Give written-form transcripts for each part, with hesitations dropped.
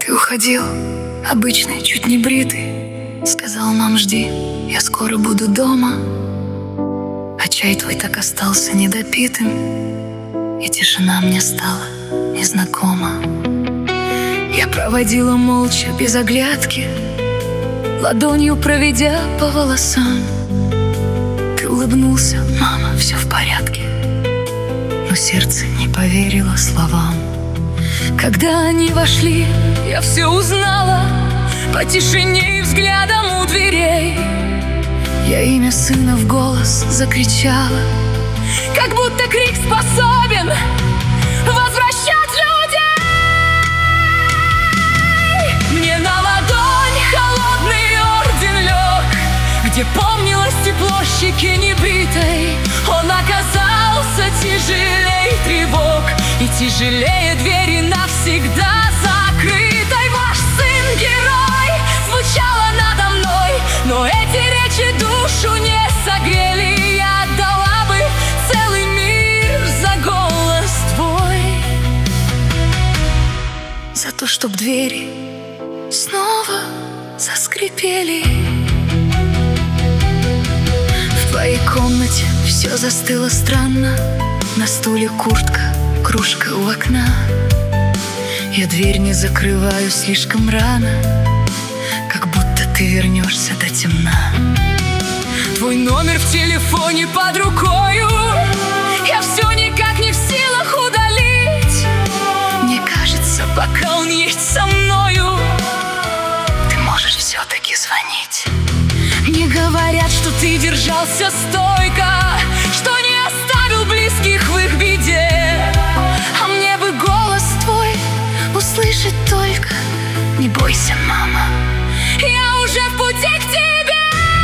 Ты уходил, обычный, чуть не бритый. Сказал нам: жди, я скоро буду дома. А чай твой так остался недопитым, и тишина мне стала незнакома. Я проводила молча, без оглядки, ладонью проведя по волосам. Ты улыбнулся: мама, все в порядке. Но сердце не поверило словам. Когда они вошли, я все узнала по тишине и взглядам у дверей. Я имя сына в голос закричала, как будто крик способен возвращать людей. Мне на ладонь холодный орден лег, где помнилось тепло щеки небритой. Он оказался тяжелей тревог и тяжелее двери навсегда закрытой. Ваш сын герой, звучало надо мной, но эти речи душу не согрели. Я отдала бы целый мир за голос твой, за то, чтоб двери снова заскрипели. В твоей комнате все застыло странно. На стуле куртка, кружка у окна. Я дверь не закрываю слишком рано, как будто ты вернешься до темна. Твой номер в телефоне под рукою, я все никак не в силах удалить. Мне кажется, пока он есть со мною, ты можешь все-таки звонить. Мне говорят, что ты держался стойко, что не оставил близких в их беде. А мне бы голос твой услышать только: не бойся, мама, я уже в пути к тебе.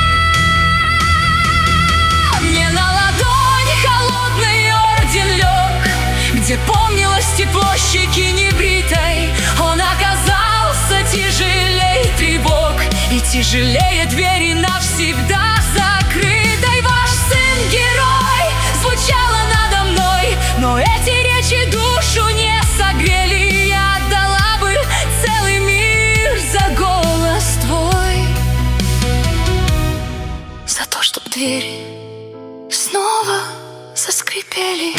Мне на ладонь холодный орден лег, где помнилось тепло щеки небритой. Он оказался тяжелей тревог и тяжелее двери навсегда закрытой. Ваш сын герой, звучало надо мной, но эти речи душу не согрели. Я отдала бы целый мир за голос твой, за то, чтоб двери снова заскрипели.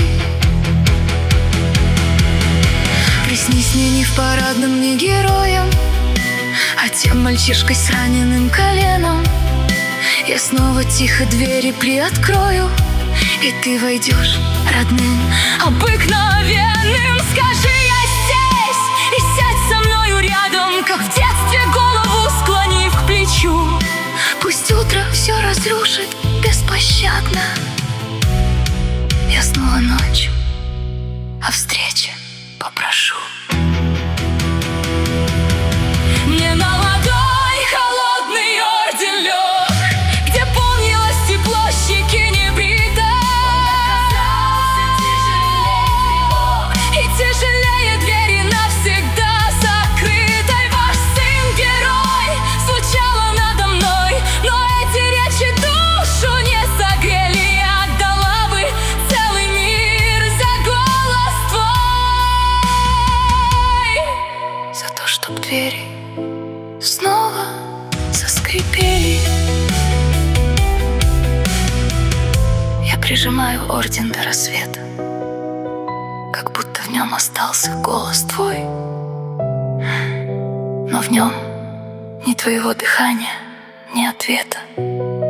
Приснись мне не в парадном, не героем, а тем мальчишкой с раненым коленом. Я снова тихо двери приоткрою, и ты войдешь родным, обыкновенным. Скажи: я здесь, и сядь со мною рядом, как в детстве, голову склонив к плечу. Пусть утро все разрушит беспощадно. Я снова ночью о встрече попрошу. Мне на ладонь холодный орден лег, где помнилось тепло щеки небритой. И тяжелее двери навсегда закрытой. Ваш сын герой, звучало надо мной, но эти речи душу не согрели. Я отдала бы целый мир за голос твой, за то, чтоб двери снова заскрипели. Я прижимаю орден до рассвета, как будто в нем остался голос твой. Но в нем ни твоего дыхания, ни ответа.